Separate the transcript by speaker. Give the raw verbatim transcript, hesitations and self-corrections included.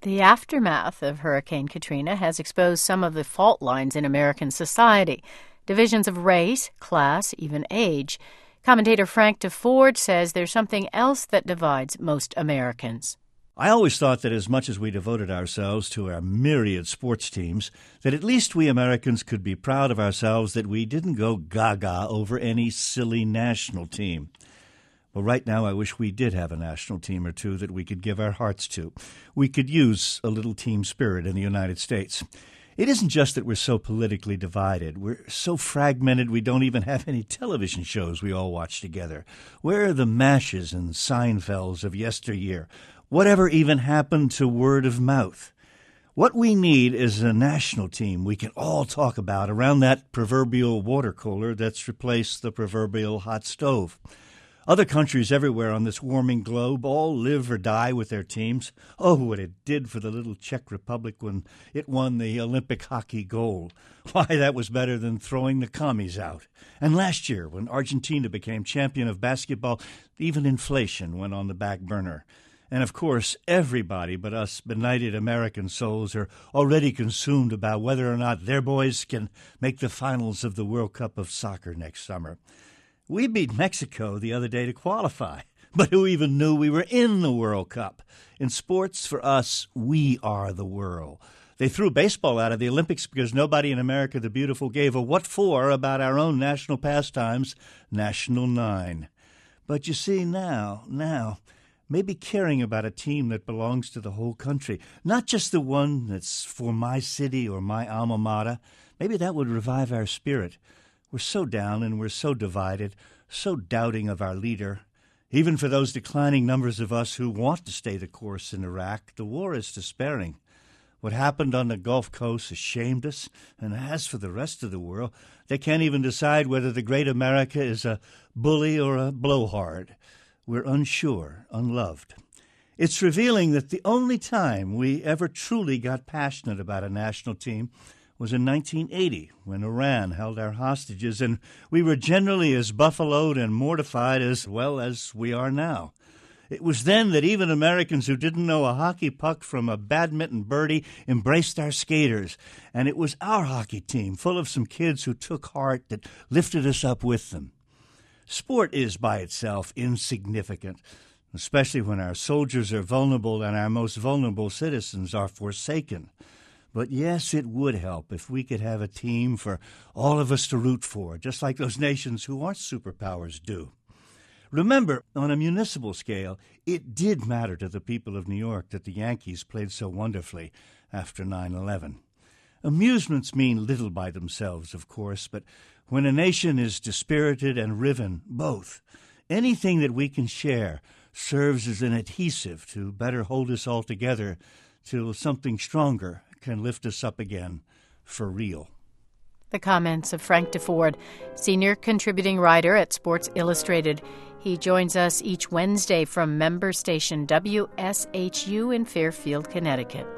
Speaker 1: The aftermath of Hurricane Katrina has exposed some of the fault lines in American society. Divisions of race, class, even age. Commentator Frank DeFord says there's something else that divides most Americans.
Speaker 2: I always thought that as much as we devoted ourselves to our myriad sports teams, that at least we Americans could be proud of ourselves that we didn't go gaga over any silly national team. Well, right now I wish we did have a national team or two that we could give our hearts to. We could use a little team spirit in the United States. It isn't just that we're so politically divided. We're so fragmented we don't even have any television shows we all watch together. Where are the MASHs and Seinfelds of yesteryear? Whatever even happened to word of mouth? What we need is a national team we can all talk about around that proverbial water cooler that's replaced the proverbial hot stove. Other countries everywhere on this warming globe all live or die with their teams. Oh, what it did for the little Czech Republic when it won the Olympic hockey gold. Why, that was better than throwing the commies out. And last year, when Argentina became champion of basketball, even inflation went on the back burner. And, of course, everybody but us benighted American souls are already consumed about whether or not their boys can make the finals of the World Cup of Soccer next summer. We beat Mexico the other day to qualify, but who even knew we were in the World Cup? In sports, for us, we are the world. They threw baseball out of the Olympics because nobody in America the Beautiful gave a what for about our own national pastimes, National Nine. But you see, now, now... maybe caring about a team that belongs to the whole country, not just the one that's for my city or my alma mater. Maybe that would revive our spirit. We're so down and we're so divided, so doubting of our leader. Even for those declining numbers of us who want to stay the course in Iraq, the war is despairing. What happened on the Gulf Coast ashamed us, and as for the rest of the world, they can't even decide whether the great America is a bully or a blowhard. We're unsure, unloved. It's revealing that the only time we ever truly got passionate about a national team was in nineteen eighty, when Iran held our hostages, and we were generally as buffaloed and mortified as well as we are now. It was then that even Americans who didn't know a hockey puck from a badminton birdie embraced our skaters, and it was our hockey team, full of some kids who took heart, that lifted us up with them. Sport is by itself insignificant, especially when our soldiers are vulnerable and our most vulnerable citizens are forsaken. But yes, it would help if we could have a team for all of us to root for, just like those nations who aren't superpowers do. Remember, on a municipal scale, it did matter to the people of New York that the Yankees played so wonderfully after nine eleven. Amusements mean little by themselves, of course, but when a nation is dispirited and riven, both, anything that we can share serves as an adhesive to better hold us all together till something stronger can lift us up again for real.
Speaker 1: The comments of Frank DeFord, senior contributing writer at Sports Illustrated. He joins us each Wednesday from member station W S H U in Fairfield, Connecticut.